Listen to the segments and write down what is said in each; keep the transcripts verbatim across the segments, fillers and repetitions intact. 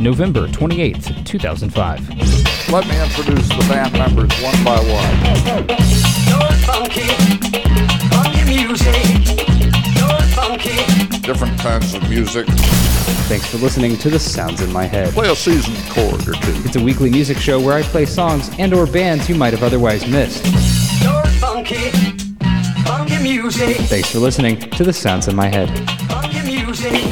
November twenty-eighth, two thousand five. Let me introduce the band members one by one. You're funky, funky music. You're funky. Different kinds of music. Thanks for listening to The Sounds in My Head. Play a seasoned chord or two. It's a weekly music show where I play songs and or bands you might have otherwise missed. You're funky, funky music. Thanks for listening to The Sounds in My Head. Funky music.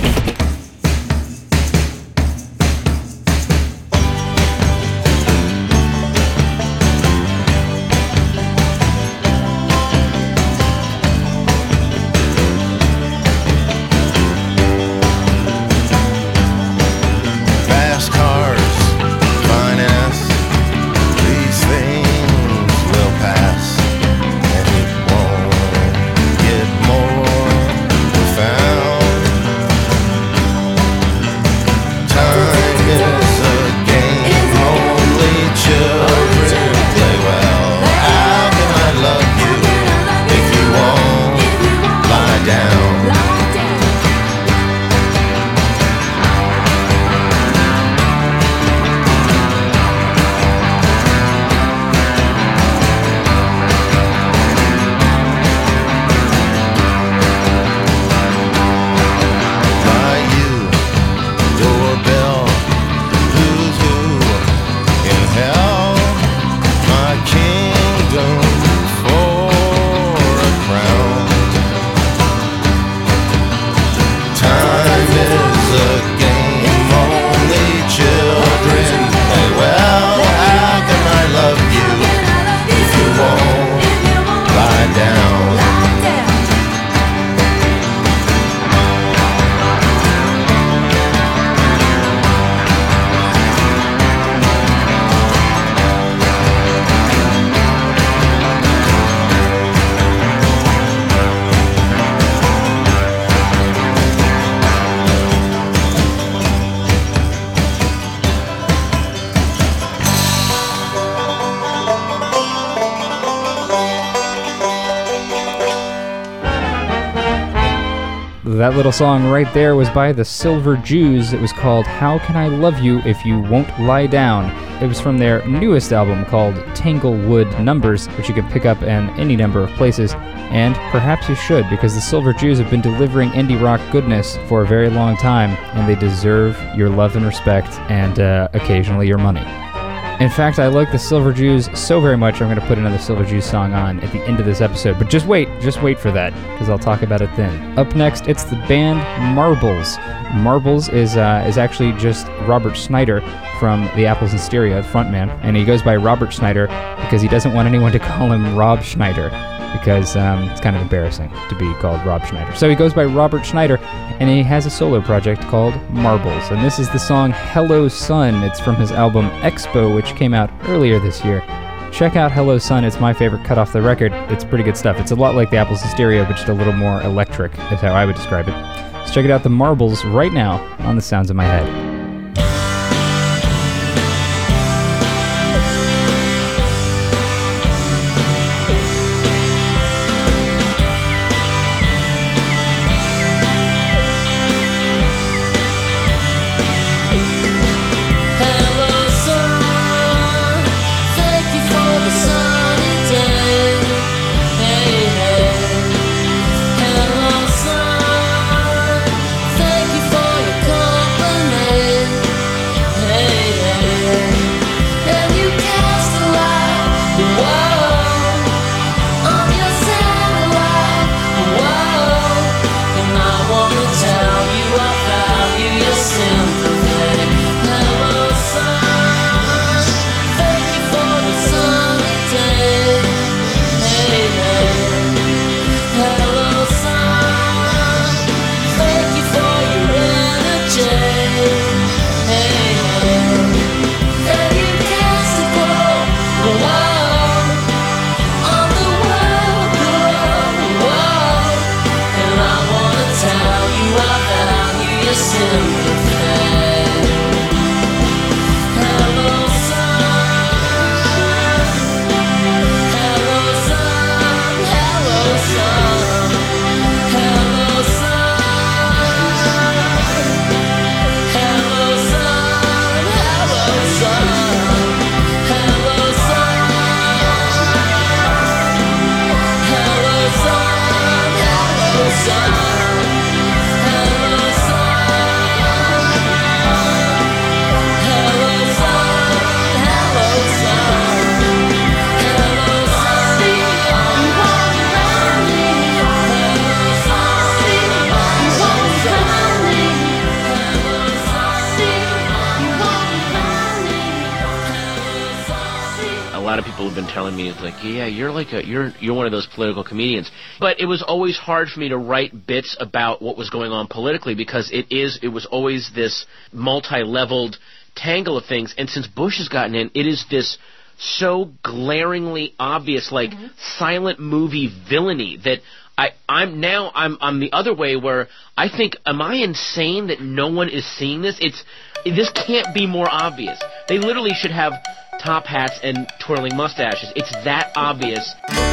That little song right there was by the Silver Jews. It was called How Can I Love You If You Won't Lie Down. It was from their newest album called Tanglewood Numbers, which you can pick up in any number of places. And perhaps you should, because the Silver Jews have been delivering indie rock goodness for a very long time, and they deserve your love and respect, and uh, occasionally your money. In fact, I like the Silver Jews so very much, I'm going to put another Silver Jews song on at the end of this episode. But just wait, just wait for that, because I'll talk about it then. Up next, it's the band Marbles. Marbles is uh, is actually just Robert Schneider from the Apples and Stereo, the frontman, and he goes by Robert Schneider because he doesn't want anyone to call him Rob Schneider, because um, it's kind of embarrassing to be called Rob Schneider. So he goes by Robert Schneider, and he has a solo project called Marbles. And this is the song Hello Sun. It's from his album Expo, which came out earlier this year. Check out Hello Sun. It's my favorite cut off the record. It's pretty good stuff. It's a lot like the Apples and Stereo, but just a little more electric, is how I would describe it. So check it out, the Marbles, right now on The Sounds in My Head. Hello, sun. Thank you for your company. lot of people have been telling me, it's like, yeah, you're like a, you're, you're one of those political comedians. But it was always hard for me to write bits about what was going on politically because it is, it was always this multi-leveled tangle of things. And since Bush has gotten in, it is this so glaringly obvious, like mm-hmm. silent movie villainy that I, I'm now I'm I'm the other way where I think, am I insane that no one is seeing this? It's this can't be more obvious. They literally should have top hats and twirling mustaches. It's that obvious.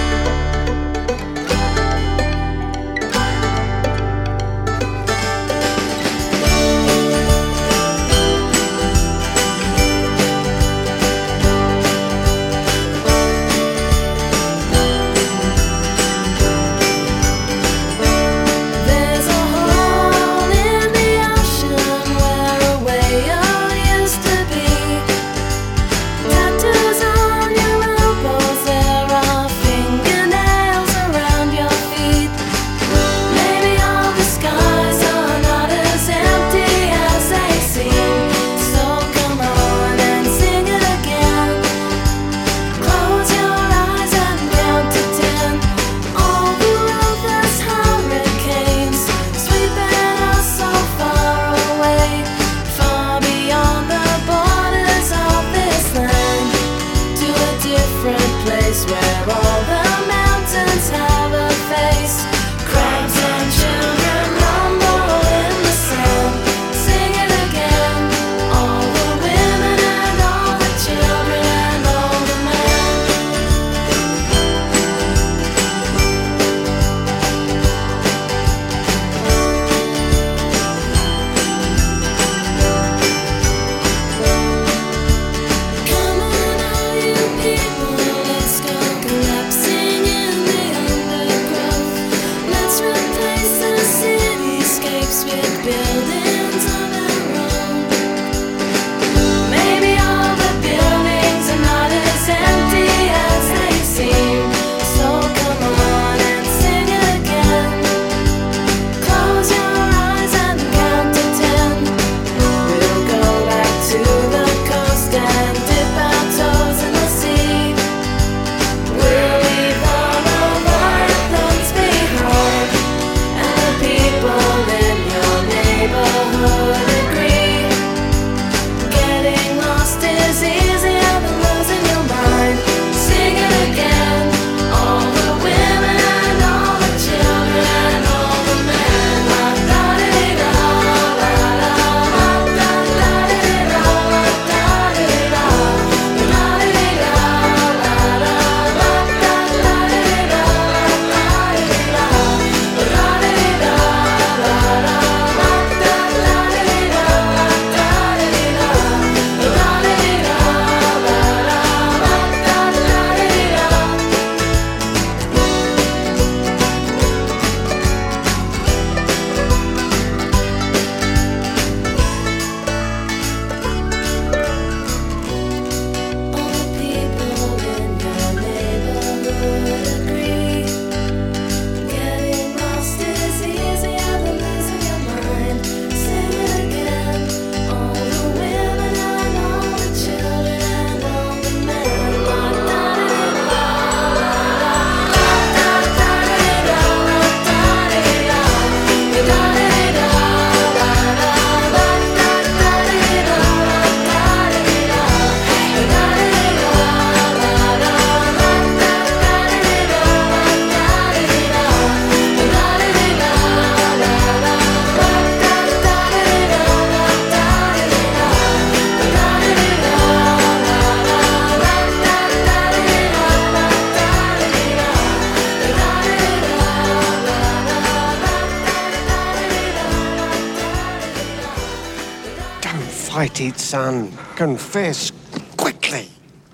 Fight it, son. Confess quickly.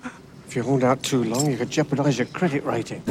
If you hold out too long, you could jeopardize your credit rating.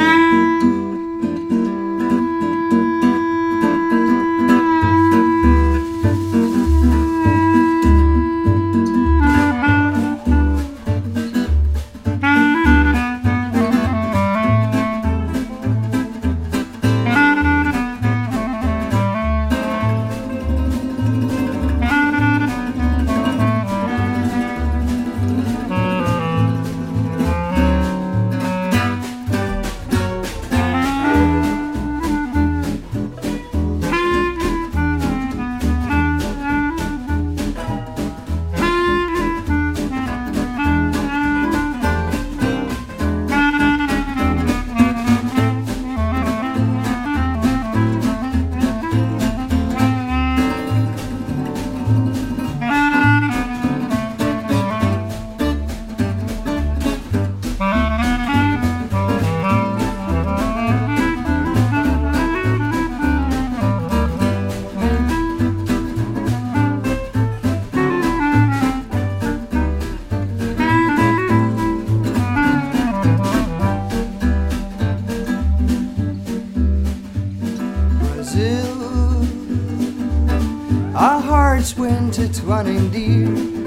it running dear.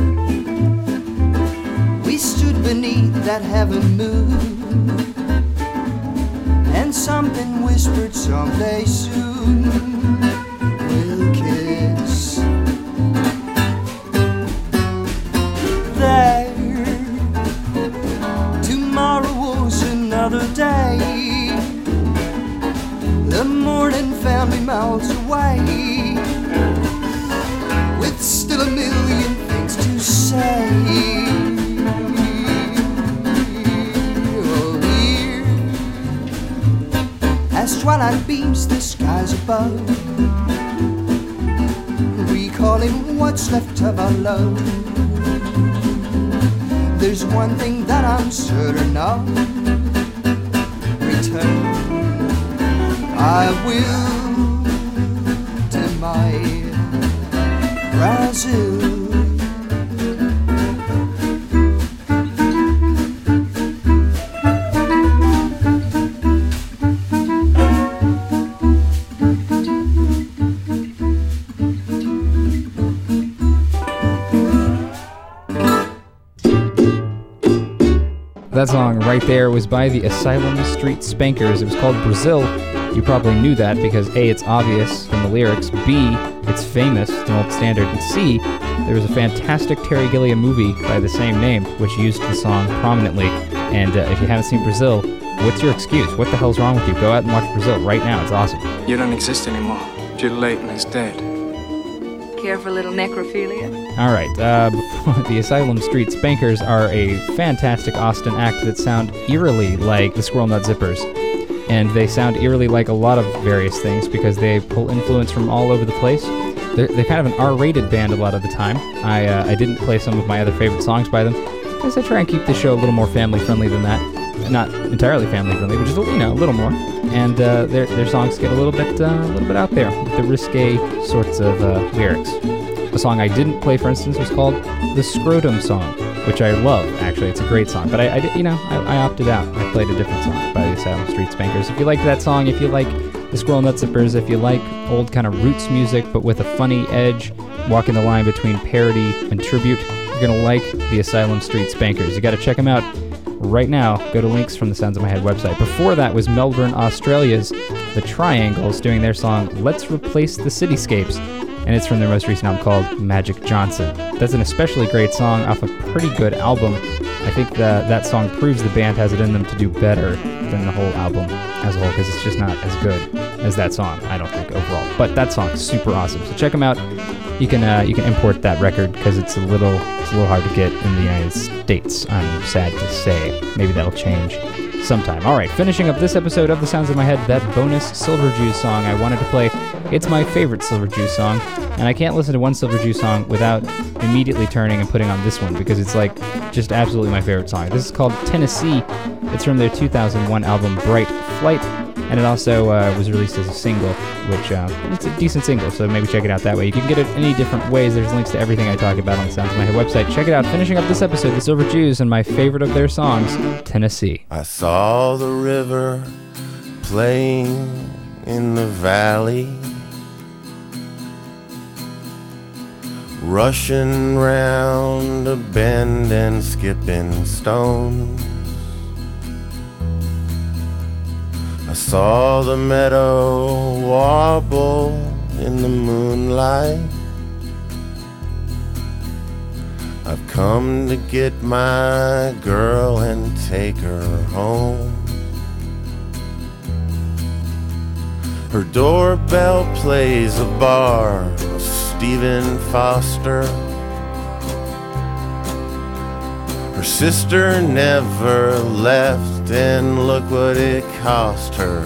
We stood beneath that heaven moon, and something whispered someday soon we'll kiss. There, tomorrow was another day. The morning found me miles away, with still a million things to say. Oh, here, as twilight beams the skies above, recalling what's left of our love, there's one thing that I'm certain of: return I will to my Brazil. That song right there was by the Asylum Street Spankers. It was called Brazil. You probably knew that because A, it's obvious from the lyrics, B, it's famous, it's an old standard, and C, there was a fantastic Terry Gilliam movie by the same name which used the song prominently. And uh, if you haven't seen Brazil, what's your excuse? What the hell's wrong with you? Go out and watch Brazil right now. It's awesome. You don't exist anymore. Jill Layton is dead. Care for a little necrophilia? All right, uh, the Asylum Street Spankers are a fantastic Austin act that sound eerily like the Squirrel Nut Zippers. And they sound eerily like a lot of various things because they pull influence from all over the place. They're, they're kind of an R-rated band a lot of the time. I uh, I didn't play some of my other favorite songs by them because I try and keep the show a little more family-friendly than that. Not entirely family-friendly, but just, you know, a little more. And uh, their their songs get a little bit uh, a little bit out there with the risque sorts of uh, lyrics. The song I didn't play, for instance, was called The Scrotum Song, which I love, actually. It's a great song. But I, I did, you know, I, I opted out. I played a different song by the Asylum Street Spankers. If you like that song, if you like the Squirrel Nut Zippers, if you like old kind of roots music, but with a funny edge, walking the line between parody and tribute, you're going to like the Asylum Street Spankers. You got to check them out right now. Go to links from the Sounds of My Head website. Before that was Melbourne, Australia's The Triangles doing their song Let's Replace the Cityscapes, and it's from their most recent album called Magic Johnson. That's an especially great song off a pretty good album. I think that that song proves the band has it in them to do better than the whole album as a whole, because it's just not as good as that song, I don't think, overall. But that song is super awesome, so check them out. You can uh, you can import that record because it's a little it's a little hard to get in the United States, I'm sad to say. Maybe that'll change sometime. All right, finishing up this episode of The Sounds of My Head, that bonus Silver Jews song I wanted to play. It's my favorite Silver Jews song, and I can't listen to one Silver Jews song without immediately turning and putting on this one because it's like just absolutely my favorite song. This is called Tennessee. It's from their two thousand one album Bright Flight, and it also uh, was released as a single, which uh, it's a decent single, so maybe check it out that way. You can get it any different ways. There's links to everything I talk about on the Sounds of My Head website. Check it out. Finishing up this episode, the Silver Jews and my favorite of their songs, Tennessee. I saw the river playing in the valley, rushing round a bend and skipping stones. I saw the meadow warble in the moonlight. I've come to get my girl and take her home. Her doorbell plays a bar of Stephen Foster. Her sister never left, and look what it cost her.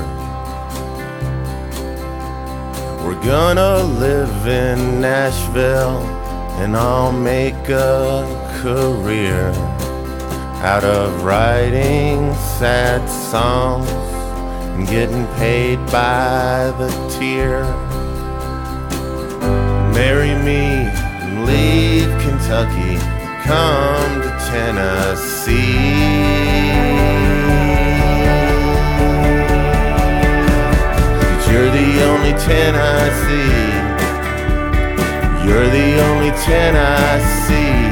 We're gonna live in Nashville, and I'll make a career out of writing sad songs and getting paid by the tear. Marry me and leave Kentucky, come to Tennessee. You're the only Tennessee. You're the only ten I see.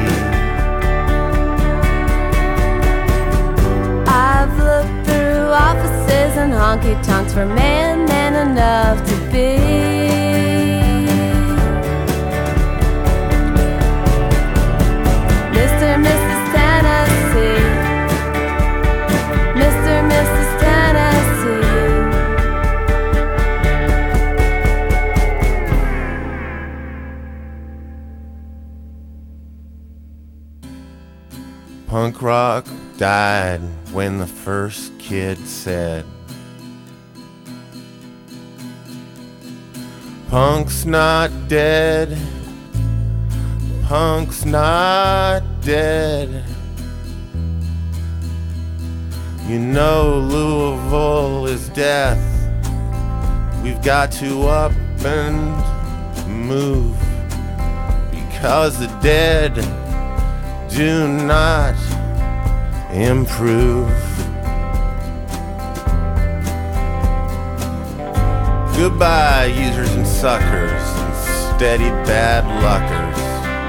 I've looked through offices and honky-tonks for man, man enough to be. Mister and Missus Tennessee, Mister and Missus Tennessee. Punk rock died when the first kid said, punk's not dead, punk's not dead. You know Louisville is death. We've got to up and move, because the dead do not improve. Goodbye, users and suckers and steady bad luckers.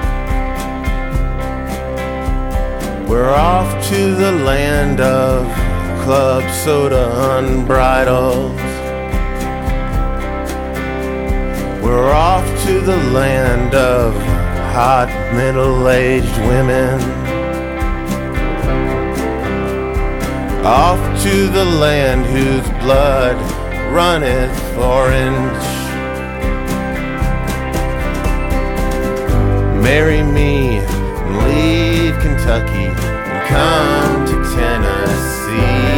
We're off to the land of club soda unbridled. We're off to the land of hot middle-aged women. Off to the land whose blood runneth orange. Marry me and leave Kentucky and come to Tennessee.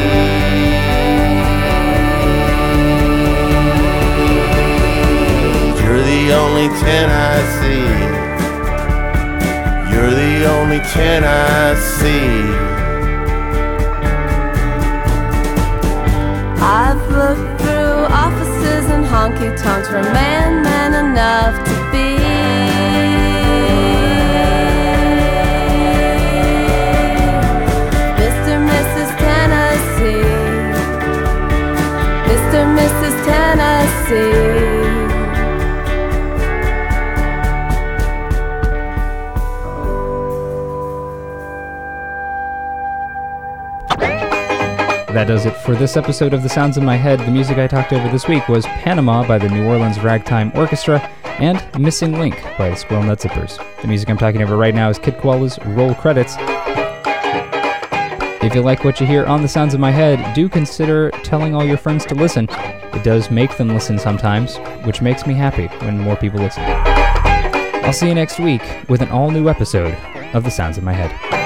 You're the only ten I see. You're the only ten I see. I've looked through offices and honky-tonks for man, man enough to be. Mister and Missus Tennessee, Mister and Missus Tennessee. That does it for this episode of The Sounds in My Head. The music I talked over this week was Panama by the New Orleans Ragtime Orchestra and Missing Link by the Squirrel Nut Zippers. The music I'm talking over right now is Kid Koala's Roll Credits. If you like what you hear on The Sounds in My Head, do consider telling all your friends to listen. It does make them listen sometimes, which makes me happy when more people listen. I'll see you next week with an all-new episode of The Sounds in My Head.